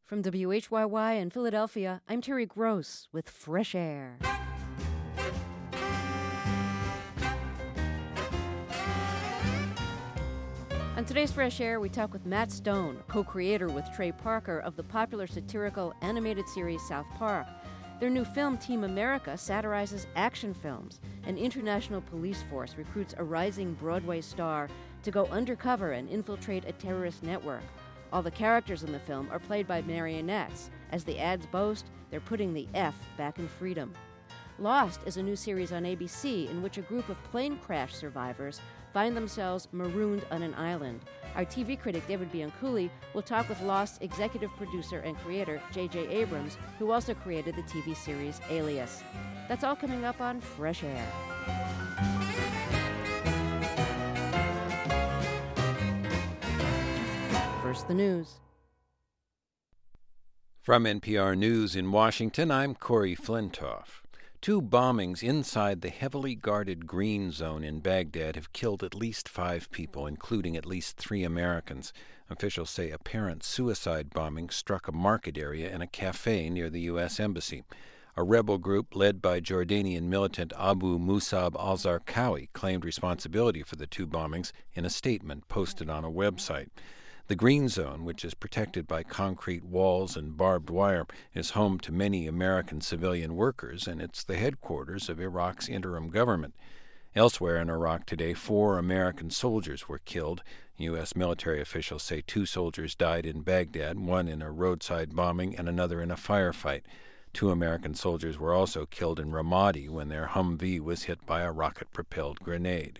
From WHYY in Philadelphia, I'm Terry Gross with Fresh Air. On today's Fresh Air, we talk with Matt Stone, co-creator with Trey Parker of the popular satirical animated series South Park. Their new film, Team America, satirizes action films. An international police force recruits a rising Broadway star to go undercover and infiltrate a terrorist network. All the characters in the film are played by marionettes. As the ads boast, they're putting the F back in freedom. Lost is a new series on ABC in which a group of plane crash survivors find themselves marooned on an island. Our TV critic David Bianculli will talk with Lost's executive producer and creator J.J. Abrams, who also created the TV series Alias. That's all coming up on Fresh Air. First, the news. From NPR News in Washington, I'm Corey Flintoff. 2 bombings inside the heavily guarded Green Zone in Baghdad have killed at least 5 people, including at least 3 Americans. Officials say apparent suicide bombing struck a market area and a cafe near the U.S. Embassy. A rebel group led by Jordanian militant Abu Musab al-Zarqawi claimed responsibility for the 2 bombings in a statement posted on a website. The Green Zone, which is protected by concrete walls and barbed wire, is home to many American civilian workers, and it's the headquarters of Iraq's interim government. Elsewhere in Iraq today, 4 American soldiers were killed. U.S. military officials say 2 soldiers died in Baghdad, 1 in a roadside bombing and another in a firefight. 2 American soldiers were also killed in Ramadi when their Humvee was hit by a rocket-propelled grenade.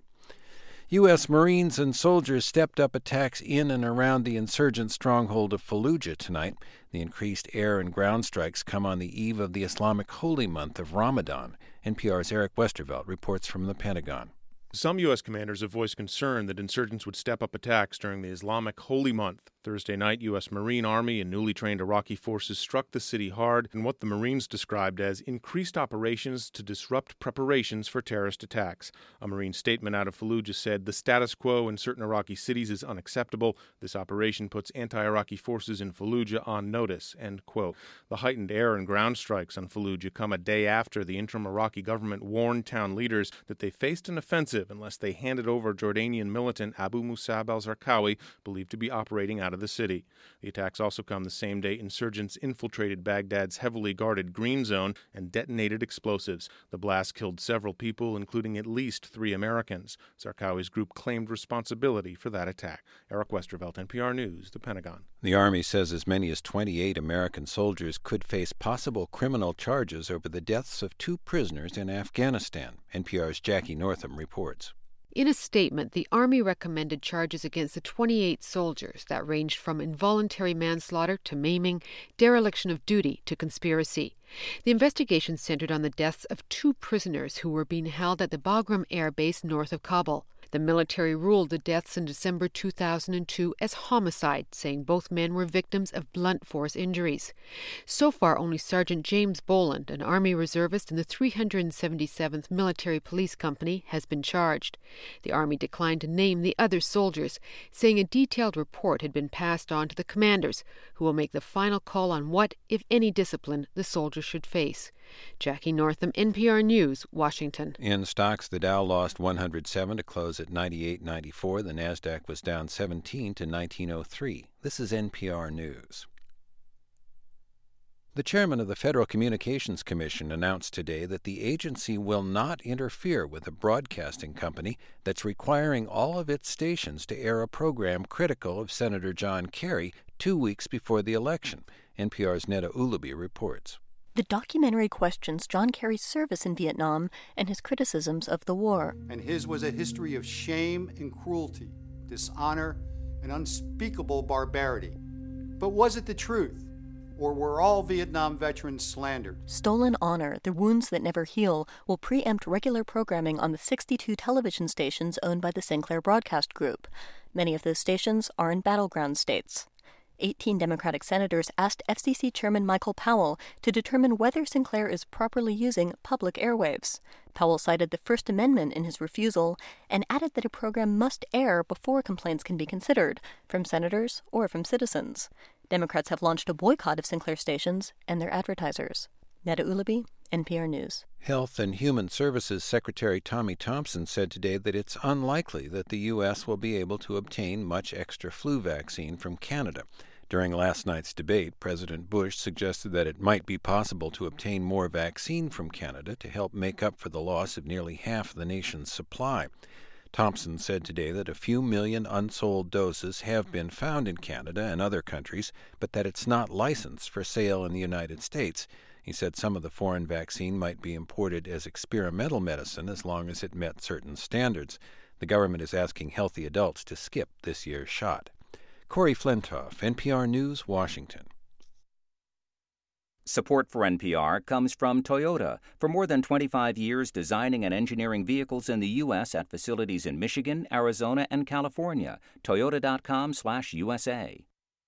U.S. Marines and soldiers stepped up attacks in and around the insurgent stronghold of Fallujah tonight. The increased air and ground strikes come on the eve of the Islamic holy month of Ramadan. NPR's Eric Westervelt reports from the Pentagon. Some U.S. commanders have voiced concern that insurgents would step up attacks during the Islamic holy month. Thursday night, U.S. Marine Army and newly trained Iraqi forces struck the city hard in what the Marines described as increased operations to disrupt preparations for terrorist attacks. A Marine statement out of Fallujah said, "The status quo in certain Iraqi cities is unacceptable. This operation puts anti-Iraqi forces in Fallujah on notice." End quote. The heightened air and ground strikes on Fallujah come a day after the interim Iraqi government warned town leaders that they faced an offensive unless they handed over Jordanian militant Abu Musab al-Zarqawi, believed to be operating out of the city. The attacks also come the same day insurgents infiltrated Baghdad's heavily guarded Green Zone and detonated explosives. The blast killed several people, including at least 3 Americans. Zarqawi's group claimed responsibility for that attack. Eric Westervelt, NPR News, the Pentagon. The Army says as many as 28 American soldiers could face possible criminal charges over the deaths of 2 prisoners in Afghanistan. NPR's Jackie Northam reports. In a statement, the Army recommended charges against the 28 soldiers that ranged from involuntary manslaughter to maiming, dereliction of duty to conspiracy. The investigation centered on the deaths of 2 prisoners who were being held at the Bagram Air Base north of Kabul. The military ruled the deaths in December 2002 as homicide, saying both men were victims of blunt force injuries. So far, only Sergeant James Boland, an Army reservist in the 377th Military Police Company, has been charged. The Army declined to name the other soldiers, saying a detailed report had been passed on to the commanders, who will make the final call on what, if any, discipline the soldiers should face. Jackie Northam, NPR News, Washington. In stocks, the Dow lost 107 to close at 98.94. The Nasdaq was down 17 to 1903. This is NPR News. The chairman of the Federal Communications Commission announced today that the agency will not interfere with a broadcasting company that's requiring all of its stations to air a program critical of Senator John Kerry 2 weeks before the election. NPR's Neda Ulubi reports. The documentary questions John Kerry's service in Vietnam and his criticisms of the war. And his was a history of shame and cruelty, dishonor and unspeakable barbarity. But was it the truth? Or were all Vietnam veterans slandered? Stolen Honor, The Wounds That Never Heal, will preempt regular programming on the 62 television stations owned by the Sinclair Broadcast Group. Many of those stations are in battleground states. 18 Democratic senators asked FCC Chairman Michael Powell to determine whether Sinclair is properly using public airwaves. Powell cited the First Amendment in his refusal and added that a program must air before complaints can be considered, from senators or from citizens. Democrats have launched a boycott of Sinclair stations and their advertisers. Neda Ulaby, NPR News. Health and Human Services Secretary Tommy Thompson said today that it's unlikely that the U.S. will be able to obtain much extra flu vaccine from Canada. During last night's debate, President Bush suggested that it might be possible to obtain more vaccine from Canada to help make up for the loss of nearly half the nation's supply. Thompson said today that a few million unsold doses have been found in Canada and other countries, but that it's not licensed for sale in the United States. He said some of the foreign vaccine might be imported as experimental medicine as long as it met certain standards. The government is asking healthy adults to skip this year's shot. Corey Flintoff, NPR News, Washington. Support for NPR comes from Toyota. For more than 25 years, designing and engineering vehicles in the U.S. at facilities in Michigan, Arizona, and California. Toyota.com/USA.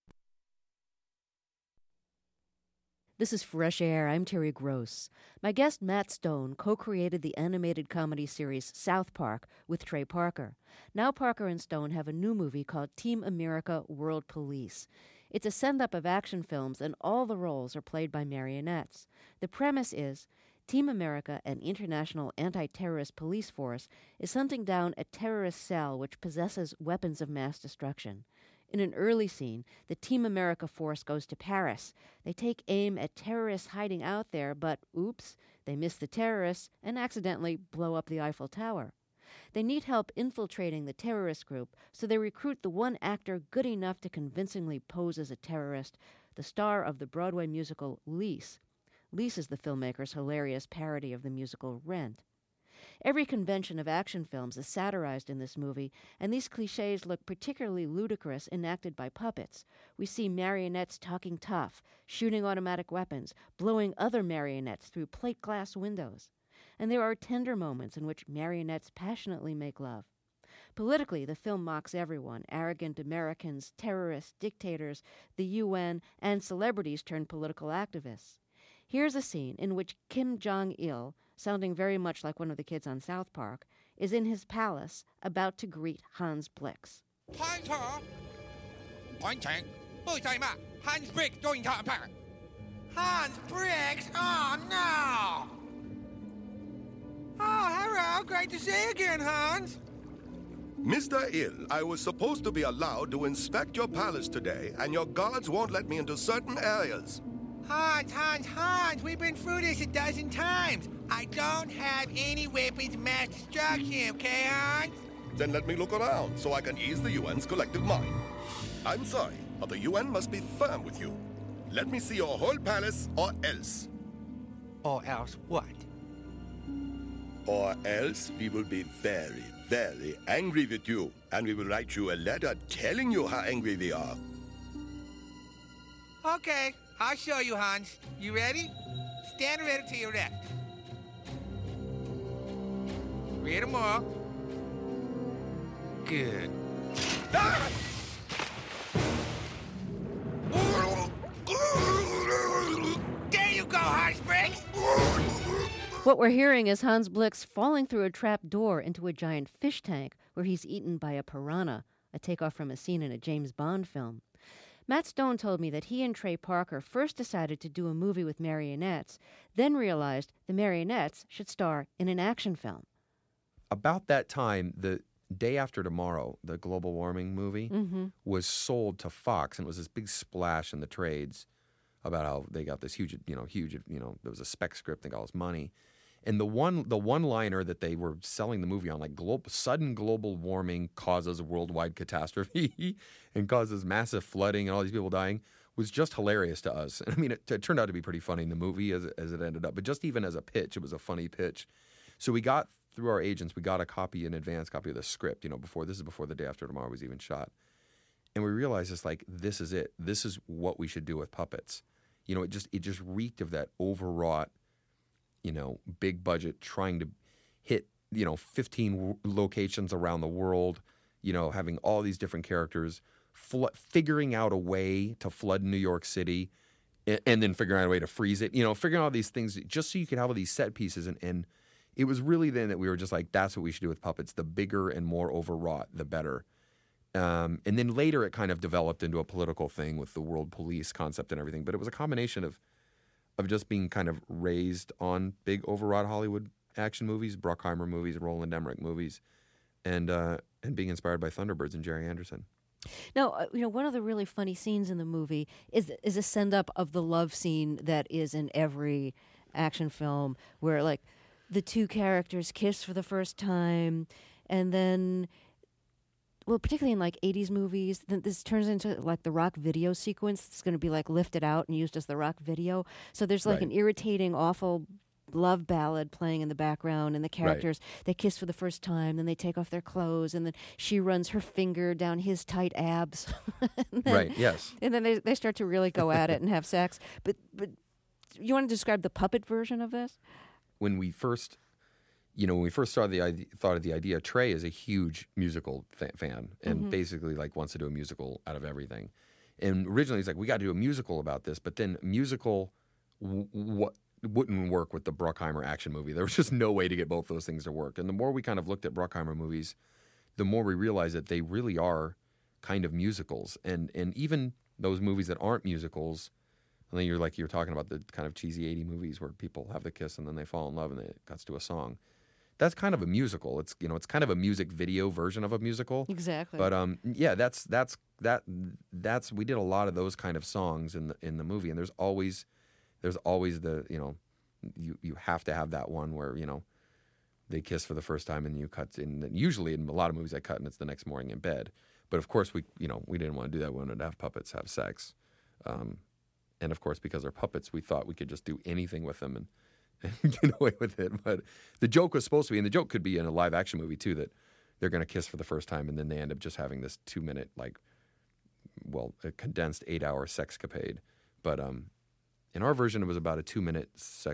This is Fresh Air. I'm Terry Gross. My guest Matt Stone co-created the animated comedy series South Park with Trey Parker. Now Parker and Stone have a new movie called Team America World Police. It's a send-up of action films, and all the roles are played by marionettes. The premise is Team America, an international anti-terrorist police force, is hunting down a terrorist cell which possesses weapons of mass destruction. In an early scene, the Team America force goes to Paris. They take aim at terrorists hiding out there, but oops, they miss the terrorists and accidentally blow up the Eiffel Tower. They need help infiltrating the terrorist group, so they recruit the one actor good enough to convincingly pose as a terrorist, the star of the Broadway musical Lease. Lease is the filmmaker's hilarious parody of the musical Rent. Every convention of action films is satirized in this movie, and these cliches look particularly ludicrous enacted by puppets. We see marionettes talking tough, shooting automatic weapons, blowing other marionettes through plate glass windows. And there are tender moments in which marionettes passionately make love. Politically, the film mocks everyone: arrogant Americans, terrorists, dictators, the UN, and celebrities turned political activists. Here's a scene in which Kim Jong-il, sounding very much like one of the kids on South Park, is in his palace about to greet Hans Blix. Hans Blix doing Hans Blix? Oh, no! Oh, hello. Great to see you again, Hans. Mr. Il, I was supposed to be allowed to inspect your palace today, and your guards won't let me into certain areas. Hans, we've been through this a dozen times. I don't have any weapons of mass destruction, okay, Hans? Then let me look around so I can ease the UN's collective mind. I'm sorry, but the UN must be firm with you. Let me see your whole palace or else. Or else what? Or else we will be very, very angry with you, and we will write you a letter telling you how angry we are. Okay, I'll show you, Hans. You ready? Stand ready to your left. Read them all. Good. Ah! There you go, Hans Blix! What we're hearing is Hans Blix falling through a trap door into a giant fish tank where he's eaten by a piranha, a takeoff from a scene in a James Bond film. Matt Stone told me that he and Trey Parker first decided to do a movie with marionettes, then realized the marionettes should star in an action film. About that time, the Day After Tomorrow, the global warming movie, was sold to Fox, and it was this big splash in the trades about how they got this huge, there was a spec script, they got all this money. And the one-liner that they were selling the movie on, like sudden global warming causes a worldwide catastrophe and causes massive flooding and all these people dying, was just hilarious to us. And I mean, it turned out to be pretty funny in the movie as it ended up. But just even as a pitch, it was a funny pitch. So we got, through our agents, we got an advance copy of the script, before The Day After Tomorrow was even shot. And we realized this is it. This is what we should do with puppets. It just reeked of that overwrought, big budget, trying to hit, 15 locations around the world, having all these different characters, figuring out a way to flood New York City, and then figuring out a way to freeze it, figuring out all these things just so you could have all these set pieces. And it was really then that we were just like, that's what we should do with puppets. The bigger and more overwrought, the better. And then later it kind of developed into a political thing with the world police concept and everything. But it was a combination of just being kind of raised on big overwrought Hollywood action movies, Bruckheimer movies, Roland Emmerich movies, and being inspired by Thunderbirds and Jerry Anderson. Now, one of the really funny scenes in the movie is a send-up of the love scene that is in every action film, where, like, the two characters kiss for the first time, and then, well, particularly in, like, 80s movies, then this turns into, like, the rock video sequence. It's going to be, like, lifted out and used as the rock video. So there's, like, an irritating, awful love ballad playing in the background, and the characters, they kiss for the first time, then they take off their clothes, and then she runs her finger down his tight abs. Yes. And then they start to really go at it and have sex. But you want to describe the puppet version of this? When we first started thought of the idea, Trey is a huge musical fan and basically like wants to do a musical out of everything. And originally he's like, we got to do a musical about this, but then musical wouldn't work with the Bruckheimer action movie. There was just no way to get both those things to work. And the more we kind of looked at Bruckheimer movies, the more we realized that they really are kind of musicals. And even those movies that aren't musicals, and then you're talking about the kind of cheesy 80 movies where people have the kiss and then they fall in love and it cuts to a song. That's kind of a musical. It's it's kind of a music video version of a musical. Exactly. But that's we did a lot of those kind of songs in the movie, and there's always the you have to have that one where they kiss for the first time and you cut in. Usually in a lot of movies I cut and it's the next morning in bed. But of course we didn't want to do that. We wanted to have puppets have sex. And of course, because they're puppets, we thought we could just do anything with them and get away with it. But the joke was supposed to be, and the joke could be in a live action movie too, that they're going to kiss for the first time and then they end up just having this 2-minute, a condensed 8-hour sexcapade. But in our version, it was about a 2-minute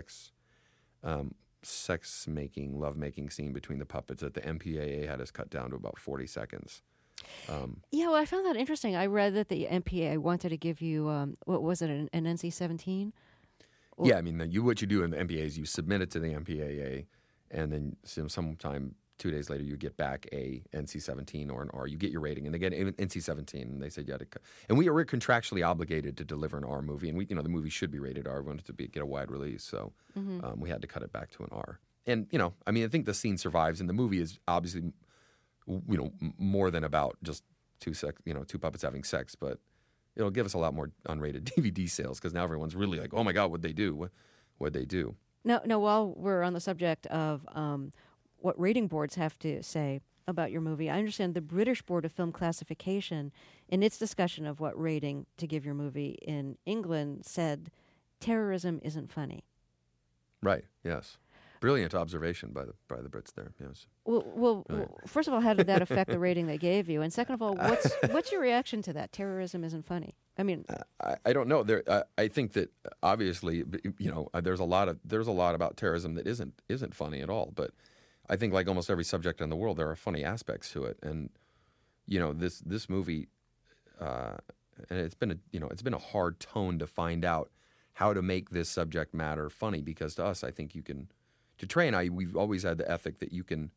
sex-making, love-making scene between the puppets that the MPAA had us cut down to about 40 seconds. I found that interesting. I read that the MPAA wanted to give you, what was it, an NC-17? Yeah, I mean, what you do in the MPAA is you submit it to the MPAA, and then sometime 2 days later you get back a NC-17 or an R. You get your rating, and they get an NC-17, and they said you had to. And we were contractually obligated to deliver an R movie, and the movie should be rated R. We wanted to get a wide release, so we had to cut it back to an R. And I think the scene survives, and the movie is obviously more than about just two puppets having sex, but it'll give us a lot more unrated DVD sales because now everyone's really like, oh my God, what'd they do? What'd they do? Now, while we're on the subject of what rating boards have to say about your movie, I understand the British Board of Film Classification, in its discussion of what rating to give your movie in England, said terrorism isn't funny. Right. Yes. Brilliant observation by the Brits there. Yes. Well, first of all, how did that affect the rating they gave you? And second of all, what's your reaction to that? Terrorism isn't funny. I mean, I don't know. I think that obviously, there's a lot about terrorism that isn't funny at all. But I think, like almost every subject in the world, there are funny aspects to it. And this movie, and it's been a hard tone to find out how to make this subject matter funny, because to us, I think you can. To Trey and I, we've always had the ethic that you can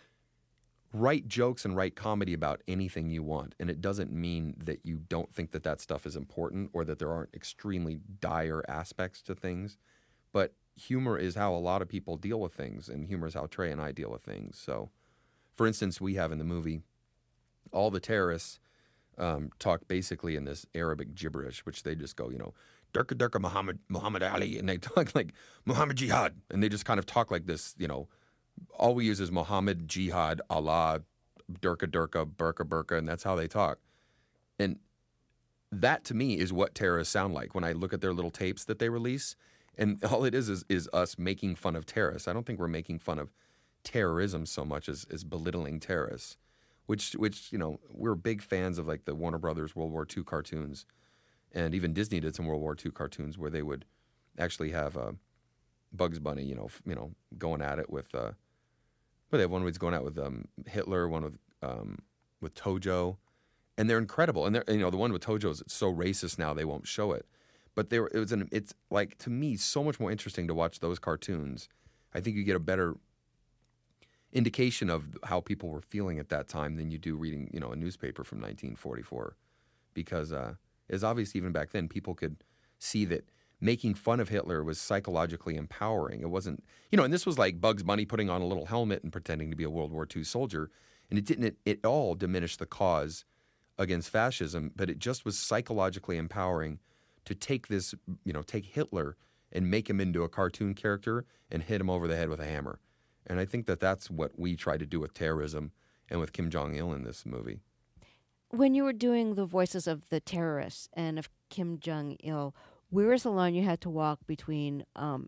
write jokes and write comedy about anything you want, and it doesn't mean that you don't think that stuff is important or that there aren't extremely dire aspects to things. But humor is how a lot of people deal with things, and humor is how Trey and I deal with things. So, for instance, we have in the movie all the terrorists talk basically in this Arabic gibberish, which they just go, Durka Durka Muhammad Ali, and they talk like Muhammad Jihad, and they just kind of talk like this, all we use is Muhammad, Jihad, Allah, Durka Durka, Burka Burka, and that's how they talk. And that to me is what terrorists sound like when I look at their little tapes that they release, and all it is us making fun of terrorists. I don't think we're making fun of terrorism so much as belittling terrorists, which we're big fans of, like the Warner Brothers World War II cartoons. And even Disney did some World War II cartoons where they would actually have Bugs Bunny, going at it with. But they have one where he's going at with Hitler, one with Tojo, and they're incredible. And the one with Tojo is so racist now they won't show it. But it's like, to me, so much more interesting to watch those cartoons. I think you get a better indication of how people were feeling at that time than you do reading, a newspaper from 1944. Because as obvious even back then, people could see that making fun of Hitler was psychologically empowering. It wasn't, and this was like Bugs Bunny putting on a little helmet and pretending to be a World War II soldier. And it didn't at all diminish the cause against fascism, but it just was psychologically empowering to take this, take Hitler and make him into a cartoon character and hit him over the head with a hammer. And I think that that's what we try to do with terrorism and with Kim Jong-il in this movie. When you were doing the voices of the terrorists and of Kim Jong-il, where is the line you had to walk between, kind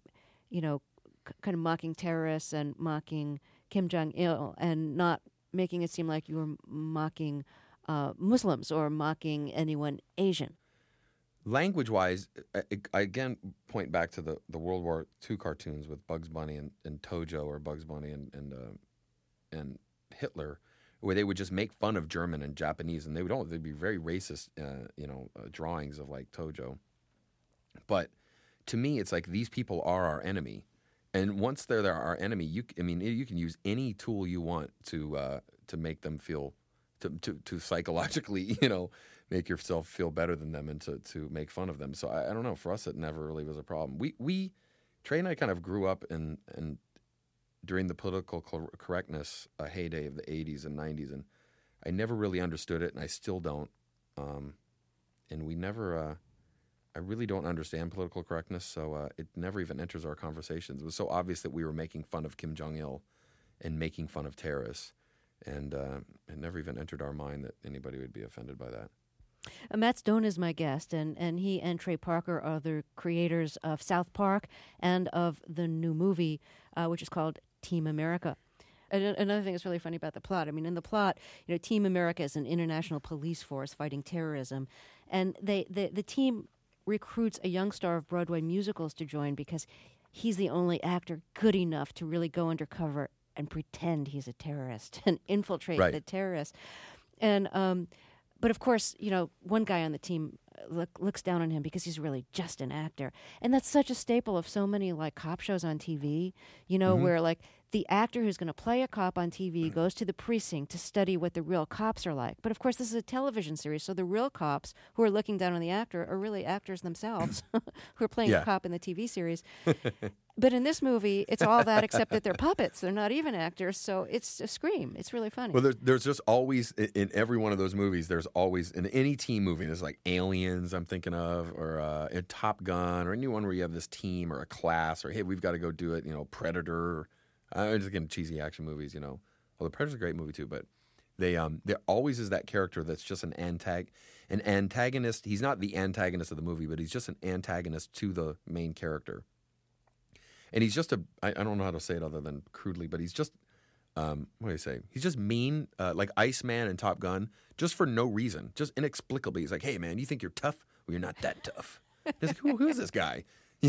of mocking terrorists and mocking Kim Jong-il and not making it seem like you were mocking Muslims or mocking anyone Asian? Language-wise, I again point back to the World War II cartoons with Bugs Bunny and Tojo, or Bugs Bunny and Hitler, where they would just make fun of German and Japanese, and they'd be very racist, drawings of like Tojo. But to me, it's like these people are our enemy, and once they're our enemy, you can use any tool you want to make them feel, to psychologically, make yourself feel better than them and to make fun of them. So I don't know. For us, it never really was a problem. Trey and I kind of grew up in during the political correctness heyday of the 80s and 90s, and I never really understood it, and I still don't. And we never, I really don't understand political correctness, so it never even enters our conversations. It was so obvious that we were making fun of Kim Jong-il and making fun of terrorists, and it never even entered our mind that anybody would be offended by that. Matt Stone is my guest, and he and Trey Parker are the creators of South Park and of the new movie, which is called Team America. Another thing that's really funny about the plot, in the plot, Team America is an international police force fighting terrorism, and the team recruits a young star of Broadway musicals to join because he's the only actor good enough to really go undercover and pretend he's a terrorist and infiltrate the terrorists. And but of course, one guy on the team looks down on him because he's really just an actor. And that's such a staple of so many like cop shows on TV, where like the actor who's going to play a cop on TV goes to the precinct to study what the real cops are like. But of course, this is a television series, so the real cops who are looking down on the actor are really actors themselves who are playing a cop in the TV series. But in this movie, it's all that except that they're puppets. They're not even actors, so it's a scream. It's really funny. Well, there's just always, in every one of those movies, there's always, in any team movie, there's like Aliens, I'm thinking of, or in Top Gun, or any one where you have this team or a class, or hey, we've got to go do it, Predator. I'm just getting cheesy action movies, Well, the Predator's a great movie too, but there always is that character that's just an antagonist. He's not the antagonist of the movie, but he's just an antagonist to the main character. And he's just I don't know how to say it other than crudely, but he's just, what do you say? He's just mean, like Iceman in Top Gun, just for no reason, just inexplicably. He's like, hey, man, you think you're tough? Well, you're not that tough. It's like, who is this guy?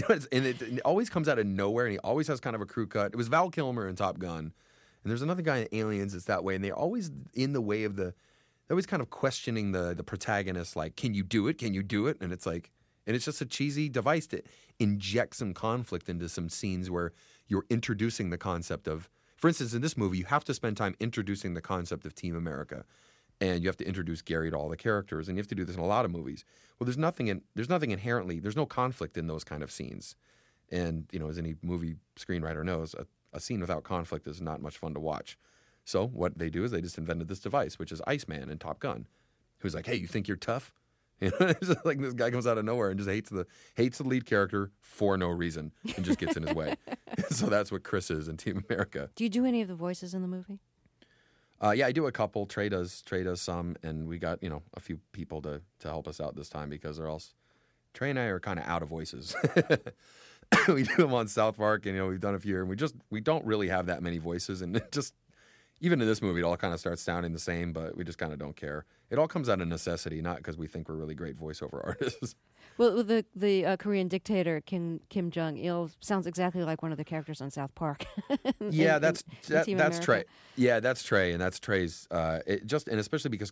It always comes out of nowhere, and he always has kind of a crew cut. It was Val Kilmer in Top Gun, and there's another guy in Aliens that's that way, and they're always in the way of they're always kind of questioning the protagonist, like, can you do it? Can you do it? And it's like, and it's just a cheesy device to inject some conflict into some scenes where you're introducing the concept of, for instance, in this movie, you have to spend time introducing the concept of Team America. And you have to introduce Gary to all the characters, and you have to do this in a lot of movies. Well, there's nothing inherently, there's no conflict in those kind of scenes. And, as any movie screenwriter knows, a scene without conflict is not much fun to watch. So what they do is they just invented this device, which is Iceman in Top Gun, who's like, hey, you think you're tough? It's just like this guy comes out of nowhere and just hates the lead character for no reason and just gets in his way. So that's what Chris is in Team America. Do you do any of the voices in the movie? Yeah, I do a couple. Trey does some, and we got a few people to help us out this time because Trey and I are kind of out of voices. We do them on South Park, and we've done a few, and we don't really have that many voices, and it just even in this movie, it all kind of starts sounding the same, but we just kind of don't care. It all comes out of necessity, not because we think we're really great voiceover artists. Well, the Korean dictator Kim Jong-il sounds exactly like one of the characters on South Park. Yeah, that's Trey. Yeah, that's Trey, and that's Trey's. And especially because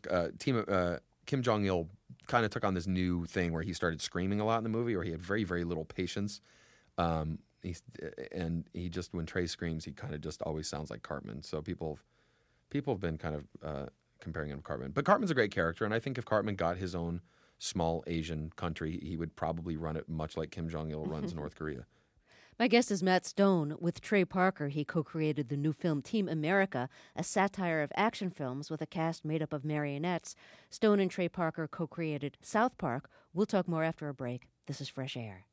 Kim Jong-il kind of took on this new thing where he started screaming a lot in the movie, or he had very, very little patience. he just, when Trey screams, he kind of just always sounds like Cartman. So people have been kind of comparing him to Cartman. But Cartman's a great character, and I think if Cartman got his own small Asian country, he would probably run it much like Kim Jong-il runs North Korea. My guest is Matt Stone. With Trey Parker, he co-created the new film Team America, a satire of action films with a cast made up of marionettes. Stone and Trey Parker co-created South Park. We'll talk more after a break. This is Fresh Air.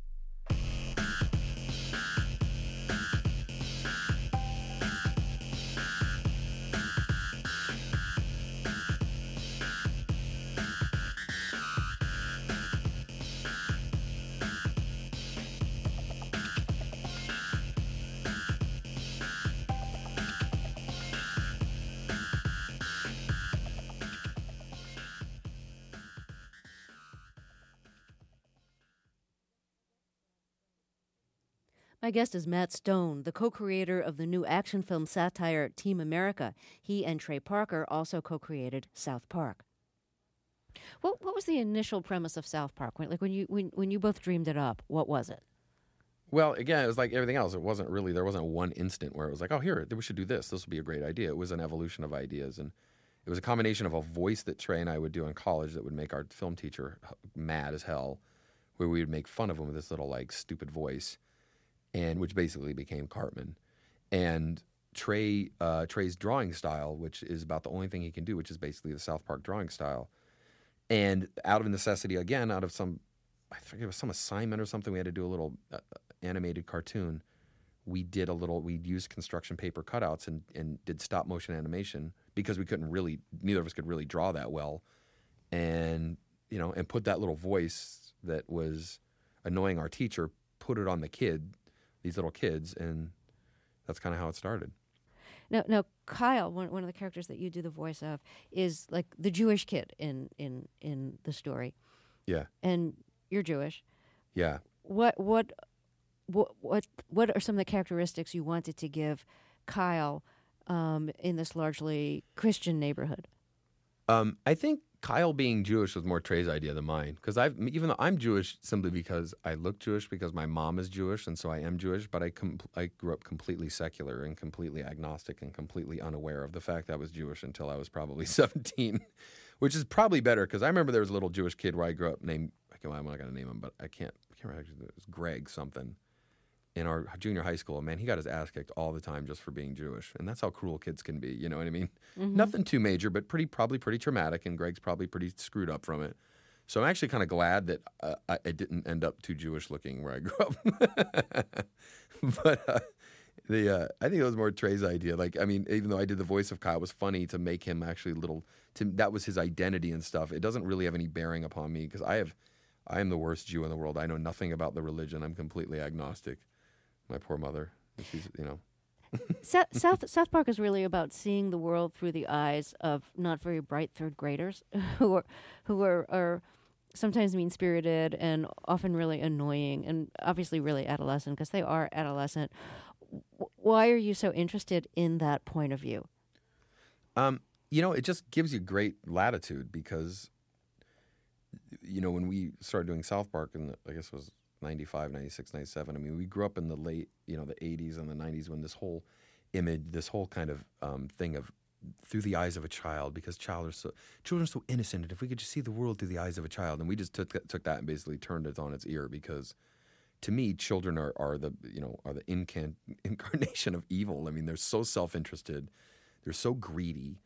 My guest is Matt Stone, the co-creator of the new action film satire Team America. He and Trey Parker also co-created South Park. What was the initial premise of South Park? When you both dreamed it up, what was it? Well, again, it was like everything else. There wasn't one instant where it was like, oh, here, we should do this. This would be a great idea. It was an evolution of ideas, and it was a combination of a voice that Trey and I would do in college that would make our film teacher mad as hell, where we would make fun of him with this little like stupid voice, and which basically became Cartman. And Trey's drawing style, which is about the only thing he can do, which is basically the South Park drawing style. And out of necessity, again, out of some, I forget, it was some assignment or something, we had to do a little animated cartoon. We used construction paper cutouts and did stop motion animation because neither of us could really draw that well. And, and put that little voice that was annoying our teacher, put it on these little kids, and that's kind of how it started. Now, Kyle, one of the characters that you do the voice of, is like the Jewish kid in the story. Yeah. And you're Jewish. Yeah. What are some of the characteristics you wanted to give Kyle in this largely Christian neighborhood? I think Kyle being Jewish was more Trey's idea than mine, because even though I'm Jewish simply because I look Jewish, because my mom is Jewish, and so I am Jewish, but I grew up completely secular and completely agnostic and completely unaware of the fact that I was Jewish until I was probably 17, which is probably better, because I remember there was a little Jewish kid where I grew up named, I'm not going to name him, but I can't remember, it was Greg something, in our junior high school. Man, he got his ass kicked all the time just for being Jewish. And that's how cruel kids can be, you know what I mean? Mm-hmm. Nothing too major, but probably pretty traumatic, and Greg's probably pretty screwed up from it. So I'm actually kind of glad that I didn't end up too Jewish looking where I grew up. But I think it was more Trey's idea. Like, I mean, even though I did the voice of Kyle, it was funny to make him actually that was his identity and stuff. It doesn't really have any bearing upon me, because I am the worst Jew in the world. I know nothing about the religion. I'm completely agnostic. My poor mother. She's, South Park is really about seeing the world through the eyes of not very bright third graders who are sometimes mean-spirited and often really annoying, and obviously really adolescent, because they are adolescent. Why are you so interested in that point of view? It just gives you great latitude, because when we started doing South Park, and I guess it was 95, 96, 97. I mean, we grew up in the late, the 80s and the 90s, when this whole image, this whole kind of thing of through the eyes of a child, because children are so innocent, and if we could just see the world through the eyes of a child, and we just took that and basically turned it on its ear, because to me, children are the incarnation of evil. I mean, they're so self-interested, they're so greedy.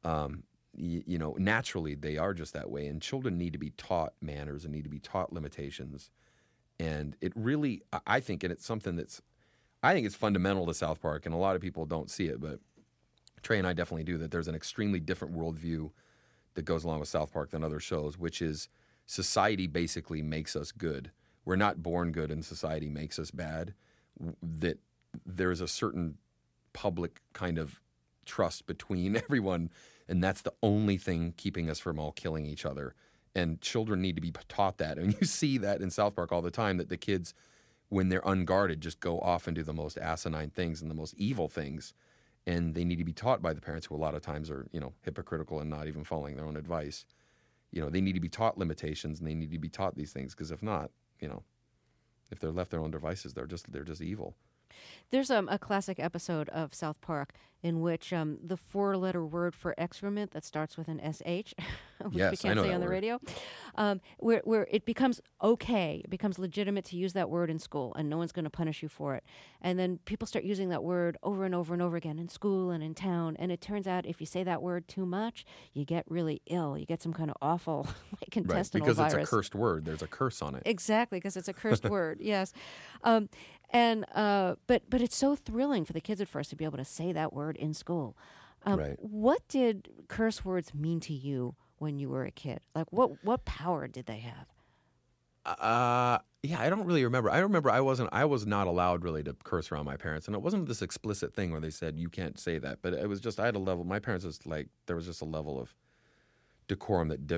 Naturally they are just that way, and children need to be taught manners and need to be taught limitations. And it really, I think, and it's something I think it's fundamental to South Park, and a lot of people don't see it, but Trey and I definitely do, that there's an extremely different worldview that goes along with South Park than other shows, which is society basically makes us good. We're not born good and society makes us bad. That there's a certain public kind of trust between everyone, and that's the only thing keeping us from all killing each other. And children need to be taught that. And you see that in South Park all the time, that the kids, when they're unguarded, just go off and do the most asinine things and the most evil things. And they need to be taught by the parents, who a lot of times are, hypocritical and not even following their own advice. They need to be taught limitations, and they need to be taught these things, because if not, if they're left their own devices, they're just evil. There's a classic episode of South Park in which the 4-letter word for excrement that starts with an SH, which Yes, we can't I know say that on the word. radio, where it becomes okay, it becomes legitimate to use that word in school, and no one's going to punish you for it. And then people start using that word over and over and over again in school and in town, and it turns out if you say that word too much, you get really ill. You get some kind of awful like intestinal because virus. it's a cursed word. There's a curse on it. Exactly, because it's a cursed word. Yes, but it's so thrilling for the kids at first to be able to say that word in school. Right. What did curse words mean to you when you were a kid? Like, what power did they have? Yeah, I don't really remember. I remember I was not allowed really to curse around my parents, and it wasn't this explicit thing where they said you can't say that. But it was just I had a level. My parents was like there was just a level of decorum that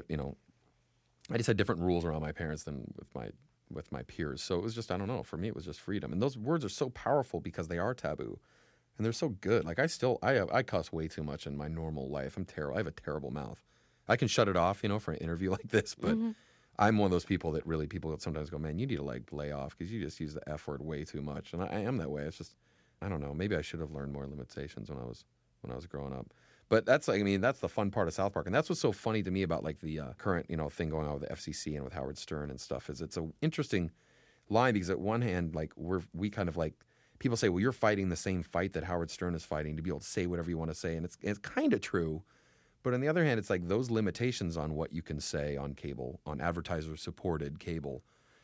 I just had different rules around my parents than with my peers. So it was just I don't know. For me, it was just freedom, and those words are so powerful because they are taboo, and they're so good. Like I cuss way too much in my normal life. I'm terrible. I have a terrible mouth. I can shut it off, for an interview like this, but. Mm-hmm. I'm one of those people that really people sometimes go, man, you need to like lay off because you just use the F word way too much, and I am that way. It's just I don't know. Maybe I should have learned more limitations when I was growing up. But that's that's the fun part of South Park, and that's what's so funny to me about like the current thing going on with the FCC and with Howard Stern and stuff. Is it's an interesting line because at one hand like we kind of like people say, well, you're fighting the same fight that Howard Stern is fighting to be able to say whatever you want to say, and it's kind of true. But on the other hand, it's like those limitations on what you can say on cable, on advertiser-supported cable,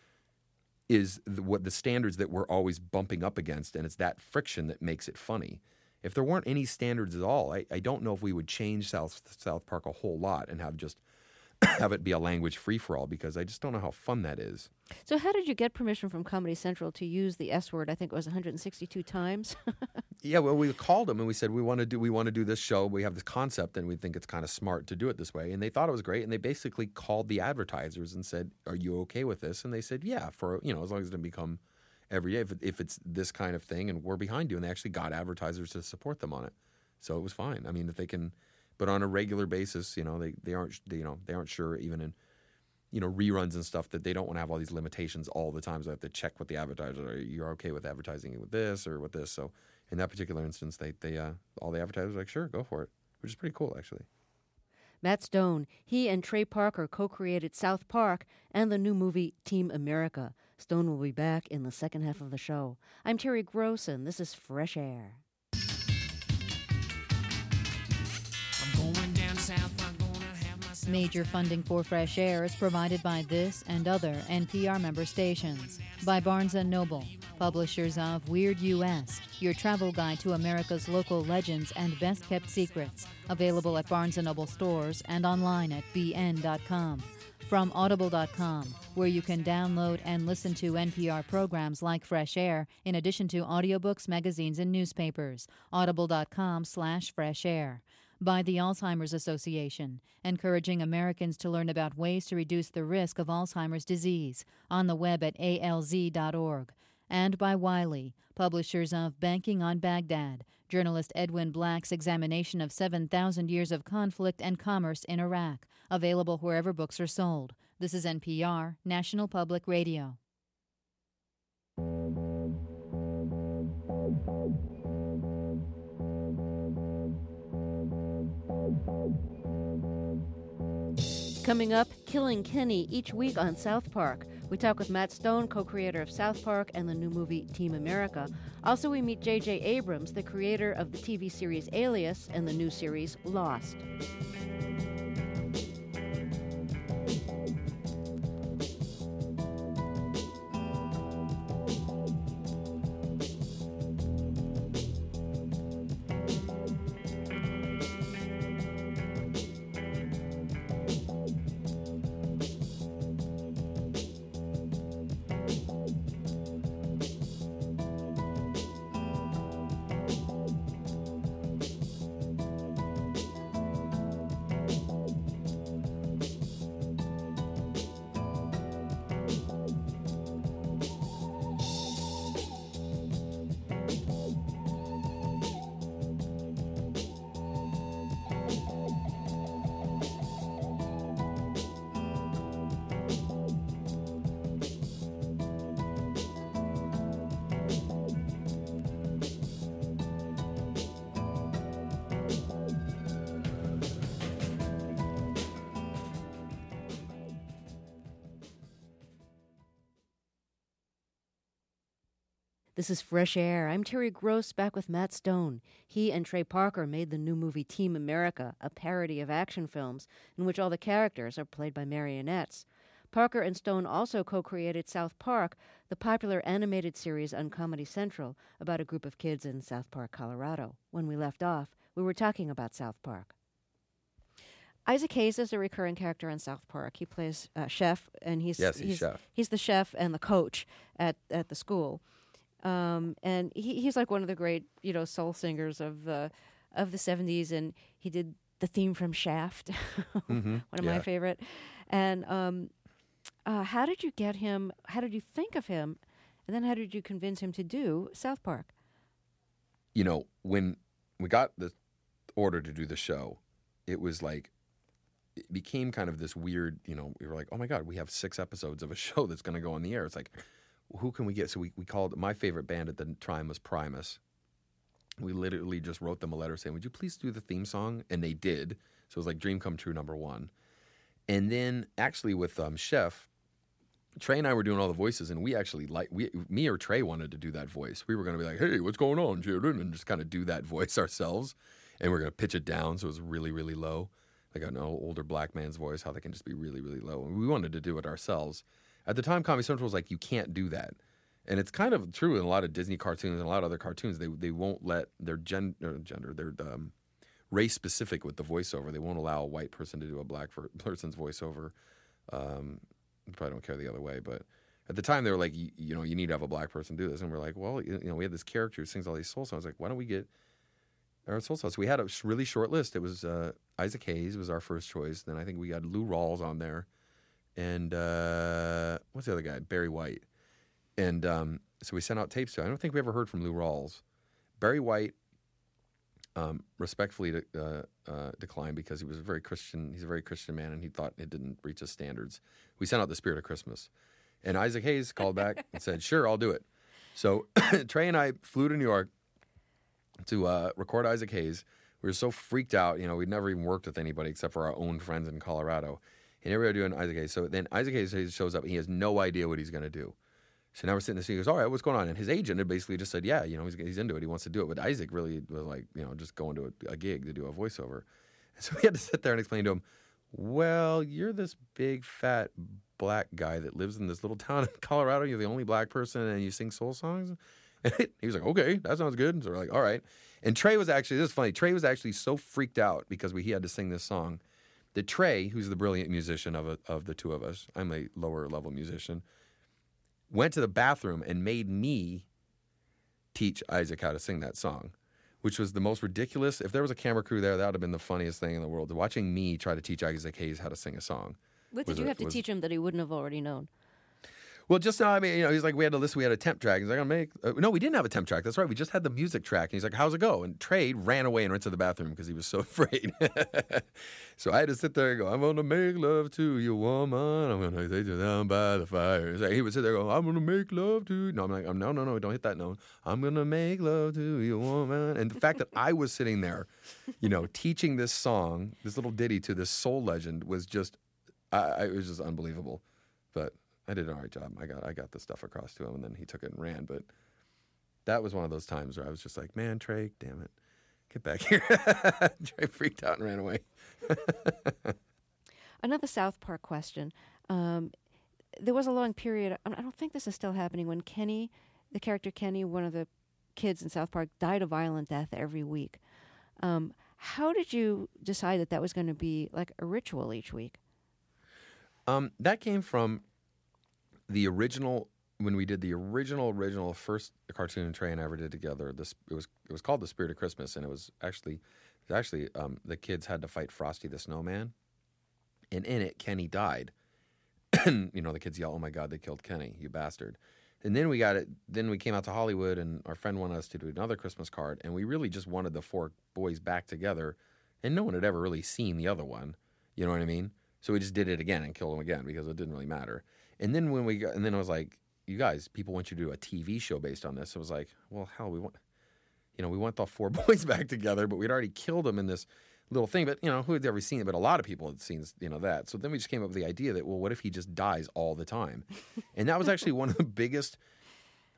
is what the standards that we're always bumping up against, and it's that friction that makes it funny. If there weren't any standards at all, I don't know if we would change South Park a whole lot and have it be a language free-for-all, because I just don't know how fun that is. So how did you get permission from Comedy Central to use the S word? I think it was 162 times. Yeah, well, we called them and we said we want to do this show. We have this concept and we think it's kind of smart to do it this way. And they thought it was great. And they basically called the advertisers and said, "Are you okay with this?" And they said, "Yeah, for as long as it doesn't become every day. If it's this kind of thing, and we're behind you." And they actually got advertisers to support them on it, so it was fine. I mean, if they can, but on a regular basis, they aren't sure even in reruns and stuff that they don't want to have all these limitations all the time. So they have to check with the advertiser. Are you okay with advertising with this or with this? So. In that particular instance, they all the advertisers were like, sure, go for it, which is pretty cool, actually. Matt Stone, he and Trey Parker co-created South Park and the new movie Team America. Stone will be back in the second half of the show. I'm Terry Gross, and this is Fresh Air. I'm going down south, I'm gonna have myself. Major funding for Fresh Air is provided by this and other NPR member stations. By Barnes & Noble, publishers of Weird U.S., your travel guide to America's local legends and best-kept secrets, available at Barnes & Noble stores and online at bn.com. From Audible.com, where you can download and listen to NPR programs like Fresh Air, in addition to audiobooks, magazines, and newspapers. Audible.com/Fresh Air. By the Alzheimer's Association, encouraging Americans to learn about ways to reduce the risk of Alzheimer's disease, on the web at alz.org. And by Wiley, publishers of Banking on Baghdad, journalist Edwin Black's examination of 7,000 years of conflict and commerce in Iraq, available wherever books are sold. This is NPR, National Public Radio. Coming up, Killing Kenny each week on South Park. We talk with Matt Stone, co-creator of South Park and the new movie Team America. Also, we meet J.J. Abrams, the creator of the TV series Alias and the new series Lost. This is Fresh Air. I'm Terry Gross, back with Matt Stone. He and Trey Parker made the new movie Team America, a parody of action films in which all the characters are played by marionettes. Parker and Stone also co-created South Park, the popular animated series on Comedy Central about a group of kids in South Park, Colorado. When we left off, we were talking about South Park. Isaac Hayes is a recurring character on South Park. He plays chef, and he's chef. He's the chef and the coach at the school. And he's like one of the great, soul singers of the 70s, and he did the theme from Shaft, one of my favorite. And how did you get him? How did you think of him? And then how did you convince him to do South Park? When we got the order to do the show, it was like, it became kind of this weird, we were like, oh my God, we have 6 episodes of a show that's going to go on the air. It's like, who can we get? So we called, my favorite band at the time was Primus. We literally just wrote them a letter saying, would you please do the theme song? And they did. So it was like dream come true #1. And then actually with Chef, Trey and I were doing all the voices, and we actually me or Trey wanted to do that voice. We were going to be like, hey, what's going on, children? And just kind of do that voice ourselves. And we're going to pitch it down so it was really, really low. Like an older black man's voice, how they can just be really, really low. And we wanted to do it ourselves. At the time, Comedy Central was like, you can't do that. And it's kind of true in a lot of Disney cartoons and a lot of other cartoons. They won't let their their race specific with the voiceover. They won't allow a white person to do a black person's voiceover. Probably don't care the other way. But at the time, they were like, you need to have a black person do this. And we're like, well, we had this character who sings all these soul songs. Like, why don't we get our soul songs? So we had a really short list. It was Isaac Hayes was our first choice. Then I think we got Lou Rawls on there. And what's the other guy? Barry White. And so we sent out tapes to him. I don't think we ever heard from Lou Rawls. Barry White respectfully declined because he was a very Christian. He's a very Christian man, and he thought it didn't reach his standards. We sent out The Spirit of Christmas. And Isaac Hayes called back and said, sure, I'll do it. So Trey and I flew to New York to record Isaac Hayes. We were so freaked out. We'd never even worked with anybody except for our own friends in Colorado. And here we are doing Isaac Hayes. So then Isaac Hayes shows up, and he has no idea what he's going to do. So now we're sitting there, he goes, all right, what's going on? And his agent had basically just said, yeah, he's into it. He wants to do it. But Isaac really was like, just going to a gig to do a voiceover. And so we had to sit there and explain to him, well, you're this big, fat, black guy that lives in this little town in Colorado. You're the only black person, and you sing soul songs? And he was like, okay, that sounds good. So we're like, all right. And Trey was actually, this is funny, Trey was actually so freaked out because he had to sing this song that Trey, who's the brilliant musician of the two of us, I'm a lower level musician, went to the bathroom and made me teach Isaac how to sing that song, which was the most ridiculous. If there was a camera crew there, that would have been the funniest thing in the world. Watching me try to teach Isaac Hayes how to sing a song. What did you have to teach him that he wouldn't have already known? Well, just now, he's like, we had to listen, we had a temp track. He's like, no, we didn't have a temp track. That's right. We just had the music track. And he's like, how's it go? And Trey ran away and went to the bathroom because he was so afraid. So I had to sit there and go, I'm going to make love to you, woman. I'm going to take you down by the fire. So he would sit there and go, I'm going to make love to you. No, I'm like, no, don't hit that note. I'm going to make love to you, woman. And the fact that I was sitting there, teaching this song, this little ditty to this soul legend was just, it was just unbelievable. But I did an all right job. I got the stuff across to him, and then he took it and ran. But that was one of those times where I was just like, man, Trey, damn it. Get back here. Trey freaked out and ran away. Another South Park question. There was a long period, I don't think this is still happening, when Kenny, the character Kenny, one of the kids in South Park, died a violent death every week. How did you decide that was going to be like a ritual each week? That came from the original, when we did the original first cartoon Trey and I ever did together. It was called The Spirit of Christmas, and it was actually the kids had to fight Frosty the Snowman, and in it Kenny died. And the kids yell, "Oh my God, they killed Kenny, you bastard!" And then we got it. Then we came out to Hollywood, and our friend wanted us to do another Christmas card, and we really just wanted the 4 boys back together, and no one had ever really seen the other one. You know what I mean? So we just did it again and killed them again because it didn't really matter. And then I was like, you guys, people want you to do a TV show based on this. So it was like, well, hell, we want the 4 boys back together, but we'd already killed them in this little thing. But, who had ever seen it? But a lot of people had seen, that. So then we just came up with the idea that, well, what if he just dies all the time? And that was actually one of the biggest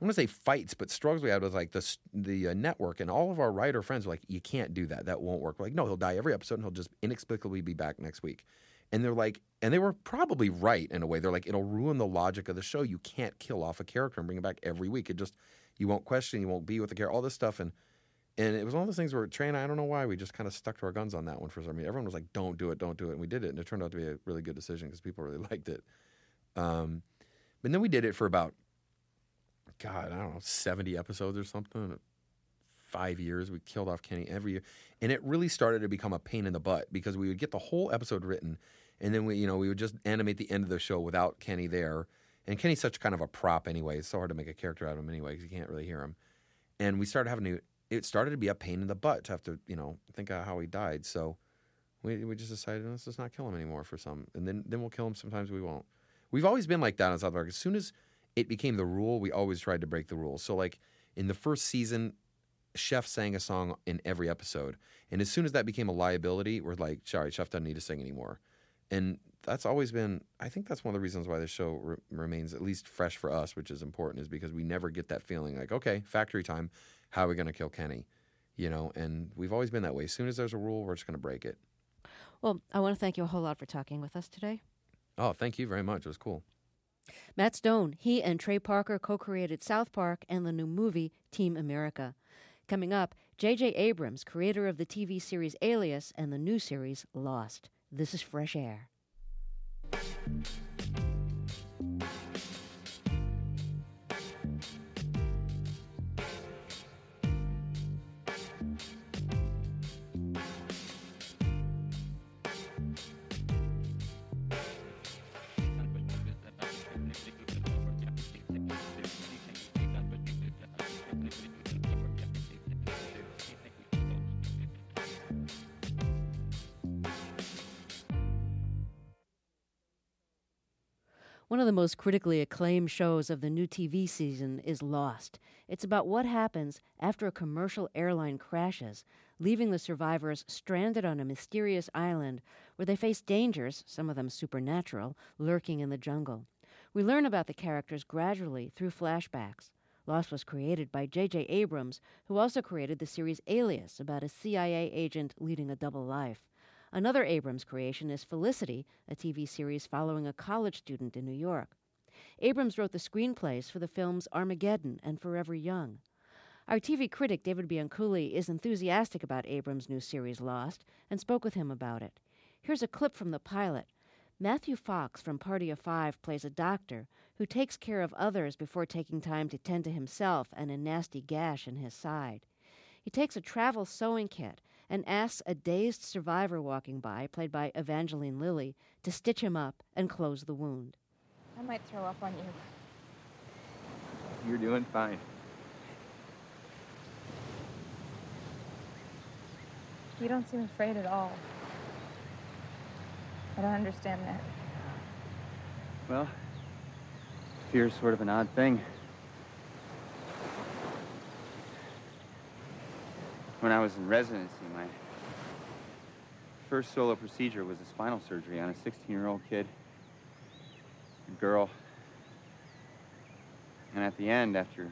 I want to say fights, but struggles we had with like the network, and all of our writer friends were like, you can't do that. That won't work. We're like, no, he'll die every episode and he'll just inexplicably be back next week. And they're like, and they were probably right in a way. They're like, it'll ruin the logic of the show. You can't kill off a character and bring it back every week. It just, you won't question, you won't be with the character, all this stuff. And it was one of those things where Trey and I don't know why, we just kind of stuck to our guns on that one for some reason. Everyone was like, don't do it. And we did it. And it turned out to be a really good decision because people really liked it. But then we did it for about, God, I don't know, 70 episodes or something. 5 years, we killed off Kenny every year. And it really started to become a pain in the butt because we would get the whole episode written, and then we would just animate the end of the show without Kenny there. And Kenny's such kind of a prop anyway. It's so hard to make a character out of him anyway because you can't really hear him. And we started it started to be a pain in the butt to have to, think of how he died. So we just decided, let's just not kill him anymore for some. And then we'll kill him. Sometimes we won't. We've always been like that on South Park. As soon as it became the rule, we always tried to break the rules. So like in the first season, Chef sang a song in every episode. And as soon as that became a liability, we're like, sorry, Chef doesn't need to sing anymore. And that's always been, I think that's one of the reasons why the show remains at least fresh for us, which is important, is because we never get that feeling like, okay, factory time, how are we going to kill Kenny? And we've always been that way. As soon as there's a rule, we're just going to break it. Well, I want to thank you a whole lot for talking with us today. Oh, thank you very much. It was cool. Matt Stone, he and Trey Parker co-created South Park and the new movie Team America. Coming up, J.J. Abrams, creator of the TV series Alias and the new series Lost. This is Fresh Air. One of the most critically acclaimed shows of the new TV season is Lost. It's about what happens after a commercial airline crashes, leaving the survivors stranded on a mysterious island where they face dangers, some of them supernatural, lurking in the jungle. We learn about the characters gradually through flashbacks. Lost was created by J.J. Abrams, who also created the series Alias, about a CIA agent leading a double life. Another Abrams creation is Felicity, a TV series following a college student in New York. Abrams wrote the screenplays for the films Armageddon and Forever Young. Our TV critic David Bianculli is enthusiastic about Abrams' new series Lost and spoke with him about it. Here's a clip from the pilot. Matthew Fox from Party of Five plays a doctor who takes care of others before taking time to tend to himself and a nasty gash in his side. He takes a travel sewing kit and asks a dazed survivor walking by, played by Evangeline Lilly, to stitch him up and close the wound. I might throw up on you. You're doing fine. You don't seem afraid at all. I don't understand that. Well, fear's sort of an odd thing. When I was in residency, my first solo procedure was a spinal surgery on a 16-year-old kid, a girl. And at the end, after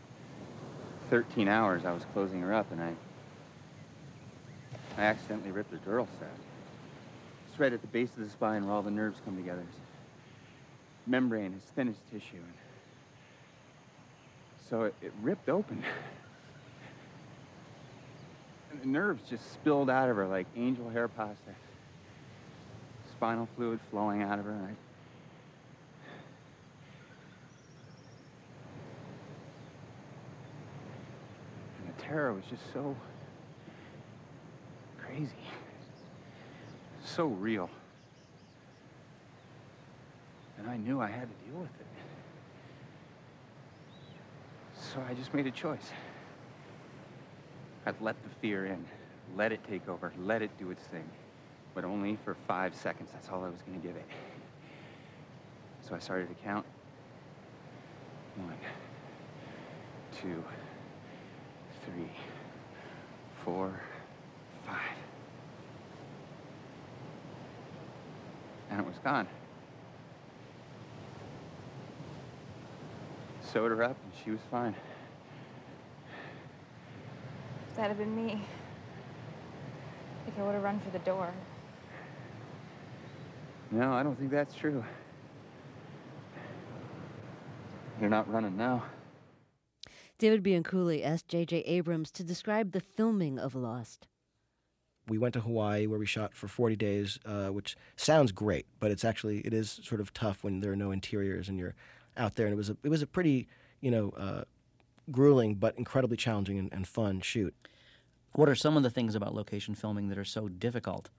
13 hours, I was closing her up, and I accidentally ripped her dural sac. It's right at the base of the spine where all the nerves come together. It's membrane as thin as tissue. And so it ripped open. And the nerves just spilled out of her like angel hair pasta. Spinal fluid flowing out of her. And the terror was just so crazy. So real. And I knew I had to deal with it. So I just made a choice. I'd let the fear in, let it take over, let it do its thing, but only for 5 seconds. That's all I was going to give it. So I started to count. 1, 2, 3, 4, 5. And it was gone. sewed her up, and she was fine. If that had been me, I think I would have run for the door. No, I don't think that's true. You're not running now. David Bianculli asked J.J. Abrams to describe the filming of Lost. We went to Hawaii where we shot for 40 days, which sounds great, but it is sort of tough when there are no interiors and you're out there. And it was a pretty, grueling but incredibly challenging and fun shoot. What are some of the things about location filming that are so difficult?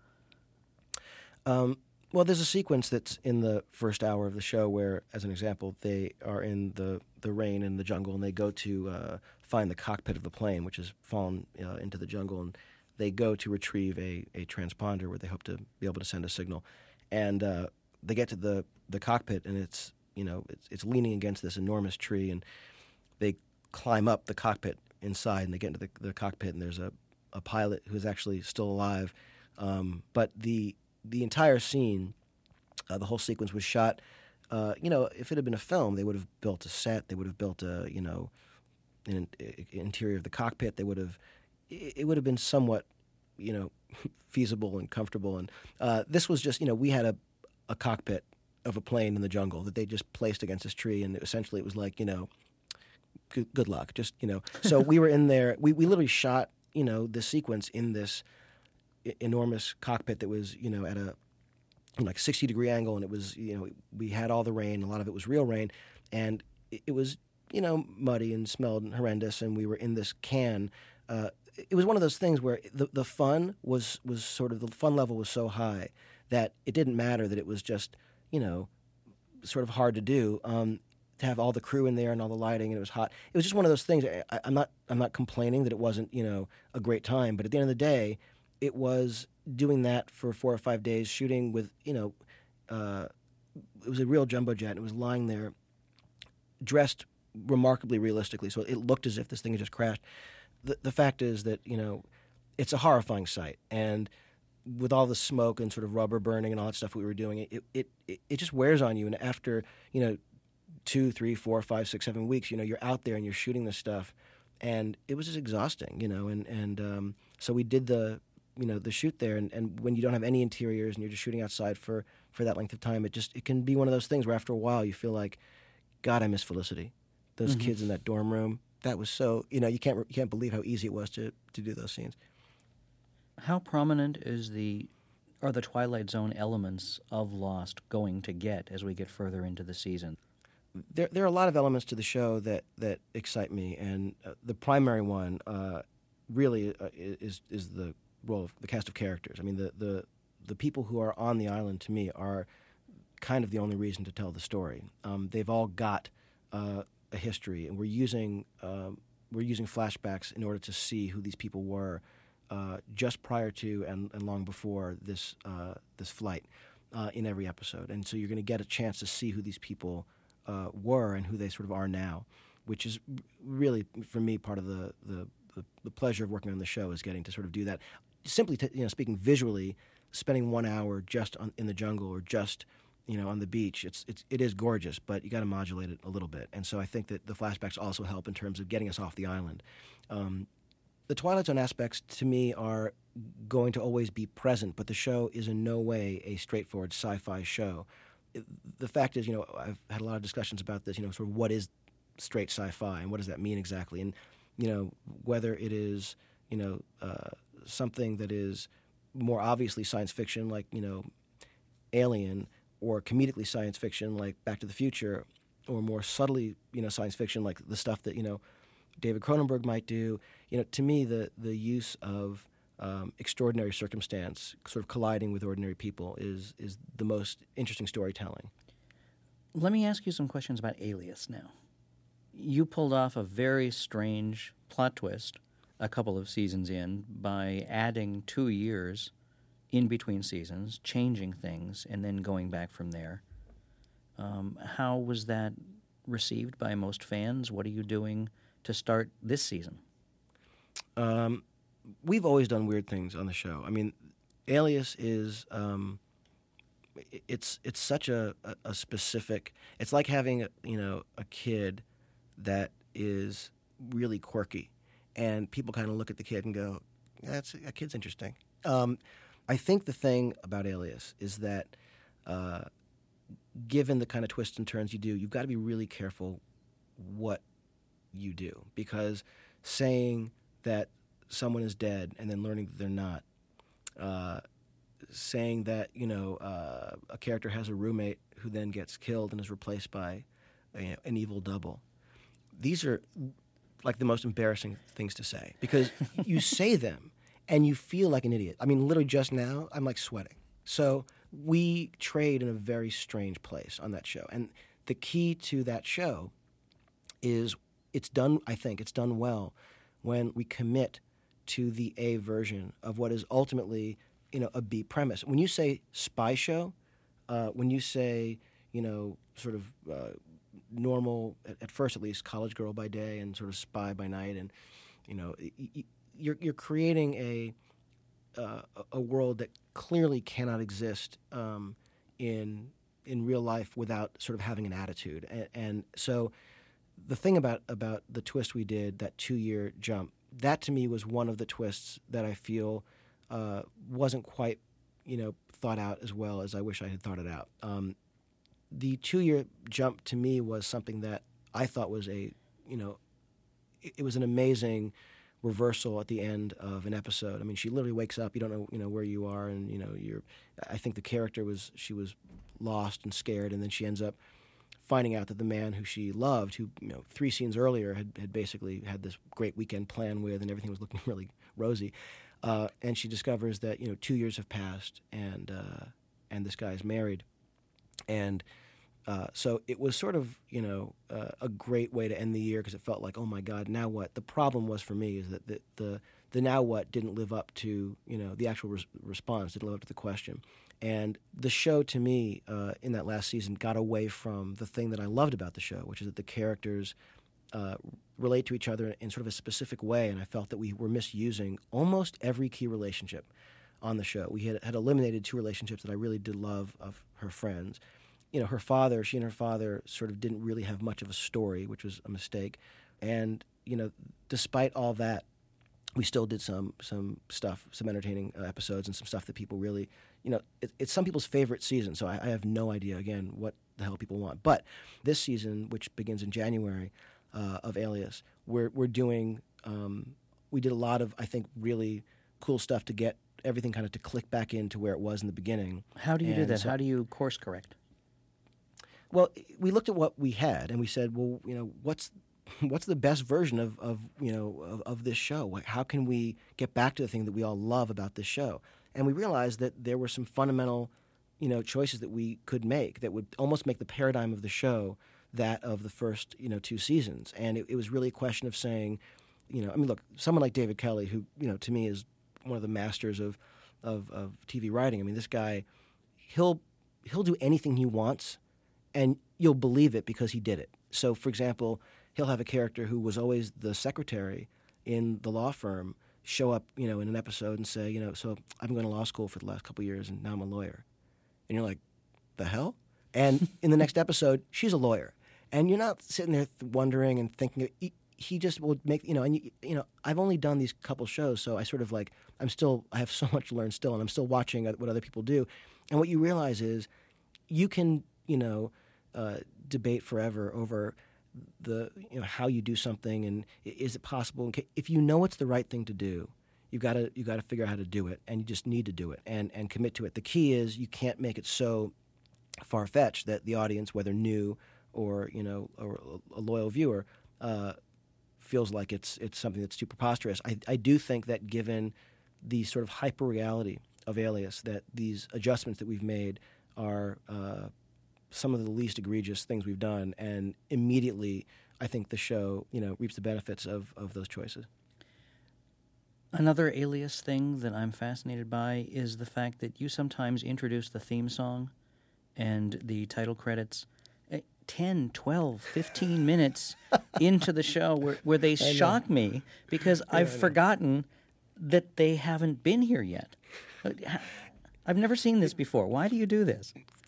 Well, there's a sequence that's in the first hour of the show where, as an example, they are in the rain in the jungle, and they go to find the cockpit of the plane, which has fallen into the jungle, and they go to retrieve a transponder where they hope to be able to send a signal. And they get to the cockpit, and it's leaning against this enormous tree, and they climb up the cockpit inside, and they get into the cockpit, and there's a pilot who's actually still alive. But the entire scene, the whole sequence was shot. If it had been a film, they would have built a set. They would have built an interior of the cockpit. It would have been somewhat, feasible and comfortable. And this was just, we had a cockpit of a plane in the jungle that they just placed against this tree, and essentially it was like, good luck, just. So we were in there. We literally shot, the sequence in this enormous cockpit that was, at a 60-degree angle, and it was, we had all the rain. A lot of it was real rain, and it was, muddy and smelled horrendous. And we were in this can. It was one of those things where the fun was sort of, the fun level was so high that it didn't matter that it was just, sort of hard to do. To have all the crew in there and all the lighting, and it was hot. It was just one of those things. I'm not complaining that it wasn't, a great time, but at the end of the day, it was doing that for 4 or 5 days, shooting with, it was a real jumbo jet, and it was lying there dressed remarkably realistically, so it looked as if this thing had just crashed. The fact is that, it's a horrifying sight, and with all the smoke and sort of rubber burning and all that stuff we were doing, it just wears on you, and after, 2, 3, 4, 5, 6, 7 weeks, you're out there and you're shooting this stuff, and it was just exhausting, and so we did the shoot there, and when you don't have any interiors and you're just shooting outside for that length of time, it can be one of those things where after a while you feel like, God, I miss Felicity. Those kids in that dorm room, that was so, you can't believe how easy it was to do those scenes. How prominent are the Twilight Zone elements of Lost going to get as we get further into the season? There are a lot of elements to the show that excite me, and the primary one really is the role of the cast of characters. I mean, the people who are on the island, to me, are kind of the only reason to tell the story. They've all got a history, and we're using flashbacks in order to see who these people were just prior to and long before this flight in every episode. And so you're going to get a chance to see who these people were and who they sort of are now, which is really, for me, part of the pleasure of working on the show is getting to sort of do that. Simply, speaking visually, spending 1 hour just in the jungle or just on the beach, it is gorgeous, but you got to modulate it a little bit. And so I think that the flashbacks also help in terms of getting us off the island. The Twilight Zone aspects, to me, are going to always be present, but the show is in no way a straightforward sci-fi show. The fact is, I've had a lot of discussions about this, sort of what is straight sci-fi and what does that mean exactly? And, whether it is, something that is more obviously science fiction like, Alien, or comedically science fiction like Back to the Future, or more subtly, science fiction like the stuff that, David Cronenberg might do. To me, the use of extraordinary circumstance sort of colliding with ordinary people is the most interesting storytelling. Let me ask you some questions about Alias now. You pulled off a very strange plot twist a couple of seasons in by adding 2 years in between seasons, changing things, and then going back from there. How was that received by most fans? What are you doing to start this season? We've always done weird things on the show. I mean, Alias is it's such a specific. It's like having a kid that is really quirky, and people kind of look at the kid and go, "That kid's interesting." I think the thing about Alias is that, given the kind of twists and turns you do, you've got to be really careful what you do, because saying that someone is dead and then learning that they're not, saying that a character has a roommate who then gets killed and is replaced by an evil double. These are like the most embarrassing things to say, because you say them and you feel like an idiot. I mean, literally just now, I'm like sweating. So we trade in a very strange place on that show. And the key to that show is it's done well when we commit to the A version of what is ultimately, a B premise. When you say spy show, when you say, sort of normal, at first at least, college girl by day and sort of spy by night, and, you're creating a world that clearly cannot exist in real life without sort of having an attitude. And so the thing about the twist we did, that 2-year jump, that to me was one of the twists that I feel wasn't quite, thought out as well as I wish I had thought it out. The 2-year jump to me was something that I thought was it was an amazing reversal at the end of an episode. I mean, she literally wakes up, you don't know, where you are, and, I think the character she was lost and scared, and then she ends up finding out that the man who she loved, who 3 scenes earlier had basically had this great weekend plan with, and everything was looking really rosy, and she discovers that 2 years have passed, and this guy is married, and so it was sort of a great way to end the year, because it felt like, oh my God, now what? The problem was for me is that the now what didn't live up to the actual response, didn't live up to the question. And the show, to me, in that last season, got away from the thing that I loved about the show, which is that the characters relate to each other in sort of a specific way, and I felt that we were misusing almost every key relationship on the show. We had eliminated 2 relationships that I really did love of her friends. She and her father sort of didn't really have much of a story, which was a mistake. And, despite all that, we still did some stuff, some entertaining episodes, and some stuff that people really, it's some people's favorite season, so I have no idea, again, what the hell people want. But this season, which begins in January, of Alias, we're doing, we did a lot of, I think, really cool stuff to get everything kind of to click back into where it was in the beginning. How do you do that? How do you course correct? Well, we looked at what we had, and we said, well, what's the best version of this show? How can we get back to the thing that we all love about this show? And we realized that there were some fundamental, choices that we could make that would almost make the paradigm of the show that of the first, 2 seasons. And it was really a question of saying, look, someone like David Kelly, who, to me is one of the masters of TV writing. I mean, this guy, he'll do anything he wants, and you'll believe it because he did it. So, for example, he'll have a character who was always the secretary in the law firm show up, in an episode and say, so I've been going to law school for the last couple of years, and now I'm a lawyer. And you're like, the hell? And in the next episode, she's a lawyer. And you're not sitting there wondering and thinking. He just will make, I've only done these couple shows, so I sort of like, I have so much to learn still, and I'm still watching what other people do. And what you realize is you can, debate forever over the, how you do something, and is it possible? If you know it's the right thing to do, you got to figure out how to do it, and you just need to do it and commit to it. The key is you can't make it so far-fetched that the audience, whether new or or a loyal viewer, feels like it's something that's too preposterous. I do think that given the sort of hyper-reality of Alias, that these adjustments that we've made are some of the least egregious things we've done, and immediately I think the show, reaps the benefits of those choices. Another Alias thing that I'm fascinated by is the fact that you sometimes introduce the theme song and the title credits 10, 12, 15 minutes into the show where they shock me because I've forgotten that they haven't been here yet. I've never seen this before. Why do you do this?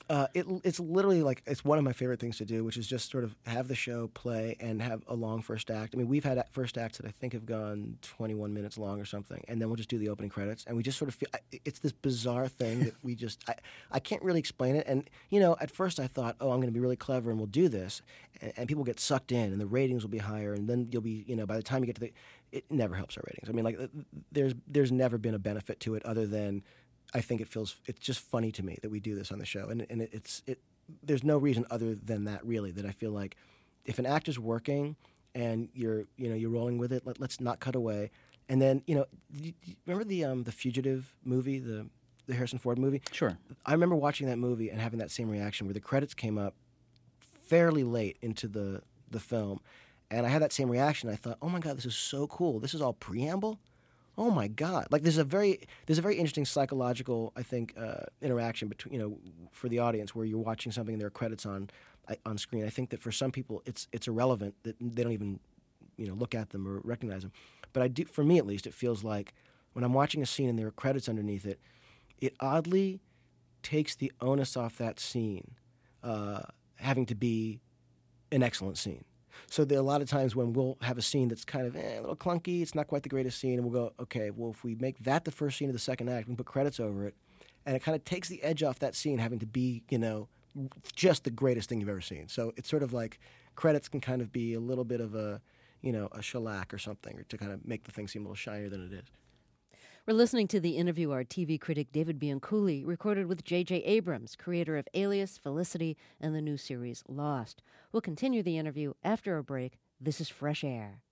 It's literally like it's one of my favorite things to do, which is just sort of have the show play and have a long first act. I mean, we've had first acts that I think have gone 21 minutes long or something, and then we'll just do the opening credits, and we just sort of feel it's this bizarre thing that we just I can't really explain it. And at first I thought, oh, I'm going to be really clever and we'll do this, and people get sucked in, and the ratings will be higher, and then you'll be by the time you get to it never helps our ratings. I mean, like there's never been a benefit to it other than. I think it's just funny to me that we do this on the show, and there's no reason other than that really that I feel like if an actor's working and you're rolling with it, let's not cut away. And then remember the Fugitive movie, the Harrison Ford movie? Sure. I remember watching that movie and having that same reaction where the credits came up fairly late into the film, and I had that same reaction. I thought, oh my God, this is so cool. This is all preamble. Oh my God! Like there's a very interesting psychological, I think, interaction between for the audience where you're watching something and there are credits on screen. I think that for some people it's irrelevant that they don't even look at them or recognize them. But for me at least, it feels like when I'm watching a scene and there are credits underneath it, it oddly takes the onus off that scene having to be an excellent scene. So there are a lot of times when we'll have a scene that's kind of a little clunky, it's not quite the greatest scene, and we'll go, okay, well, if we make that the first scene of the second act, we can put credits over it, and it kind of takes the edge off that scene having to be, just the greatest thing you've ever seen. So it's sort of like credits can kind of be a little bit of a shellac or something, or to kind of make the thing seem a little shinier than it is. We're listening to the interview our TV critic David Bianculli recorded with J.J. Abrams, creator of Alias, Felicity, and the new series Lost. We'll continue the interview after a break. This is Fresh Air.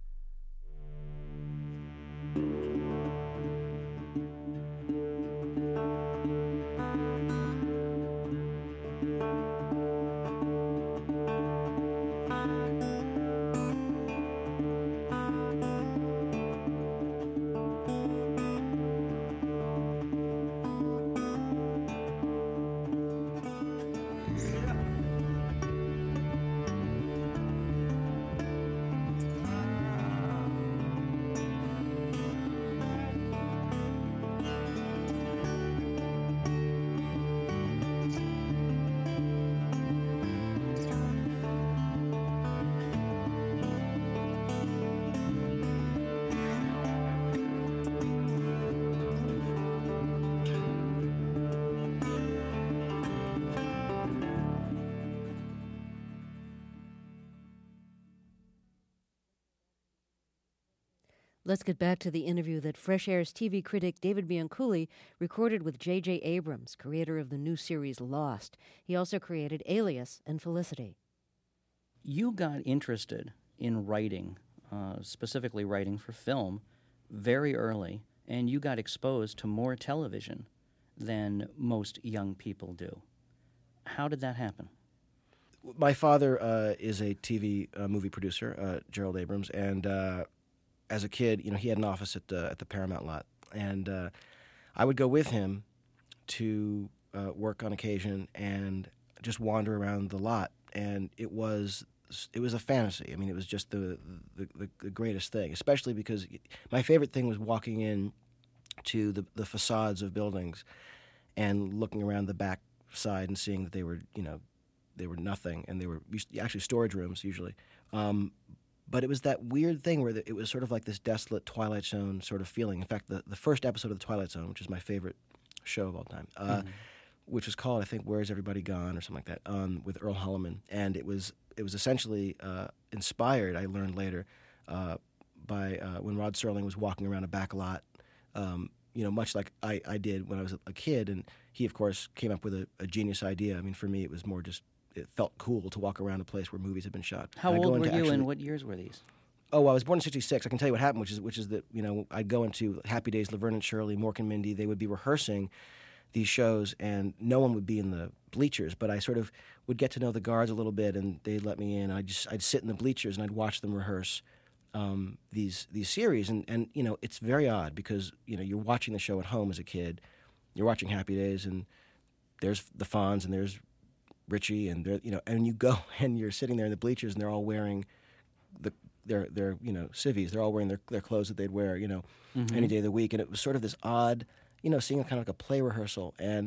Let's get back to the interview that Fresh Air's TV critic David Bianculli recorded with J.J. Abrams, creator of the new series Lost. He also created Alias and Felicity. You got interested in writing, specifically writing for film, very early, and you got exposed to more television than most young people do. How did that happen? My father is a TV movie producer, Gerald Abrams, and as a kid, he had an office at the Paramount lot, and I would go with him to work on occasion and just wander around the lot, and it was a fantasy. I mean, it was just the greatest thing, especially because my favorite thing was walking in to the facades of buildings and looking around the back side and seeing that they were nothing, and they were actually storage rooms usually. But it was that weird thing where it was sort of like this desolate Twilight Zone sort of feeling. In fact, the first episode of The Twilight Zone, which is my favorite show of all time, which was called, I think, Where's Everybody Gone or something like that, with Earl Holliman. And it was essentially inspired, I learned later, by when Rod Serling was walking around a back lot, much like I did when I was a kid. And he, of course, came up with a genius idea. I mean, for me, it was more just... It felt cool to walk around a place where movies had been shot. How old were you and what years were these? Oh, I was born in '66. I can tell you what happened, which is that I'd go into Happy Days, Laverne and Shirley, Mork and Mindy. They would be rehearsing these shows, and no one would be in the bleachers. But I sort of would get to know the guards a little bit, and they'd let me in. I'd sit in the bleachers and I'd watch them rehearse these series, and it's very odd because you're watching the show at home as a kid. You're watching Happy Days, and there's the Fonz, and there's Richie, and and you go and you're sitting there in the bleachers, and they're all wearing their civvies. They're all wearing their clothes that they'd wear, any day of the week. And it was sort of this odd, seeing kind of like a play rehearsal. And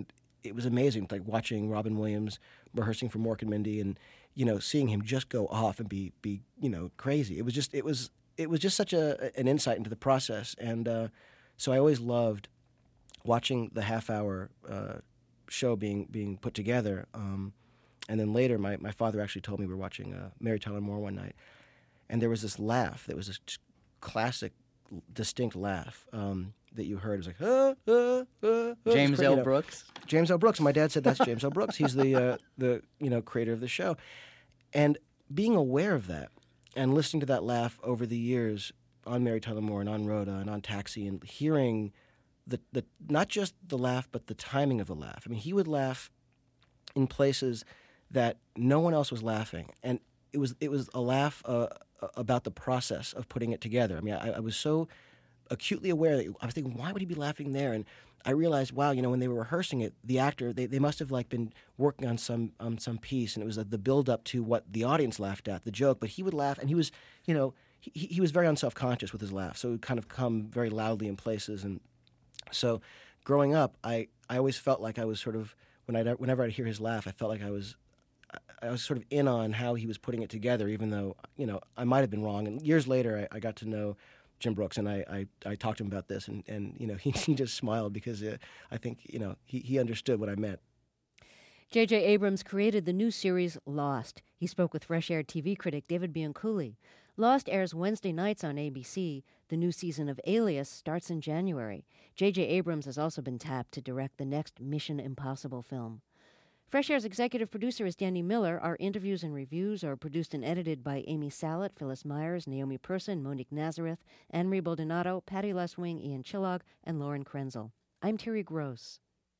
it was amazing, like watching Robin Williams rehearsing for Mork and Mindy, and seeing him just go off and be crazy. It was just such an insight into the process, and so I always loved watching the half-hour show being put together. And then later, my father actually told me we were watching Mary Tyler Moore one night, and there was this laugh that was this classic, distinct laugh that you heard. It was like, James L. Brooks? James L. Brooks. And my dad said, that's James L. Brooks. He's the creator of the show. And being aware of that and listening to that laugh over the years on Mary Tyler Moore and on Rhoda and on Taxi, and hearing the not just the laugh, but the timing of the laugh. I mean, he would laugh in places that no one else was laughing, and it was a laugh about the process of putting it together. I mean, I was so acutely aware that I was thinking, why would he be laughing there? And I realized, wow, when they were rehearsing it, the actor they must have been working on some piece, and it was the build up to what the audience laughed at, the joke. But he would laugh, and he was he was very unself-conscious with his laugh, so it would kind of come very loudly in places. And so, growing up, I always felt like I was sort of whenever I'd hear his laugh, I felt like I was sort of in on how he was putting it together, even though, I might have been wrong. And years later, I got to know Jim Brooks, and I talked to him about this, and he just smiled because I think, he understood what I meant. J.J. Abrams created the new series Lost. He spoke with Fresh Air TV critic David Bianculli. Lost airs Wednesday nights on ABC. The new season of Alias starts in January. J.J. Abrams has also been tapped to direct the next Mission Impossible film. Fresh Air's executive producer is Danny Miller. Our interviews and reviews are produced and edited by Amy Salet, Phyllis Myers, Naomi Person, Monique Nazareth, Anne-Marie Baldonado, Patty Leswing, Ian Chillog, and Lauren Krenzel. I'm Terry Gross.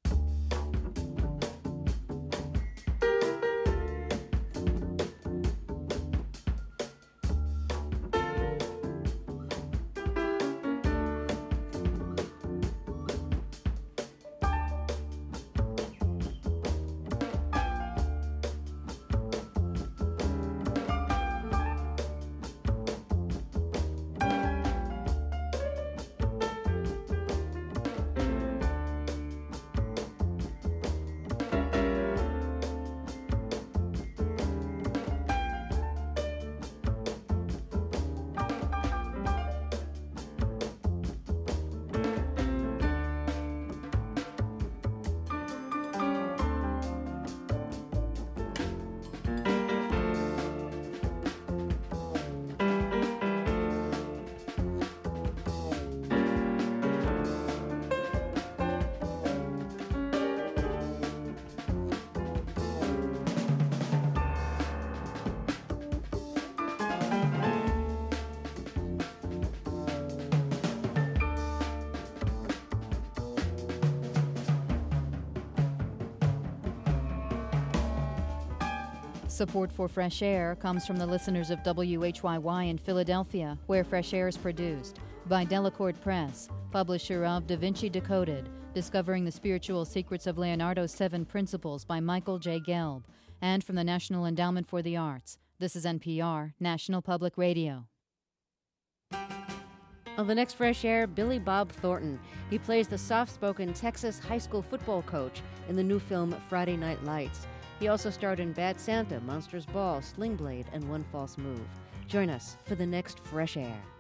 Support for Fresh Air comes from the listeners of WHYY in Philadelphia, where Fresh Air is produced, by Delacorte Press, publisher of Da Vinci Decoded, Discovering the Spiritual Secrets of Leonardo's 7 Principles by Michael J. Gelb, and from the National Endowment for the Arts. This is NPR, National Public Radio. On the next Fresh Air, Billy Bob Thornton. He plays the soft-spoken Texas high school football coach in the new film Friday Night Lights. He also starred in Bad Santa, Monsters Ball, Sling Blade, and One False Move. Join us for the next Fresh Air.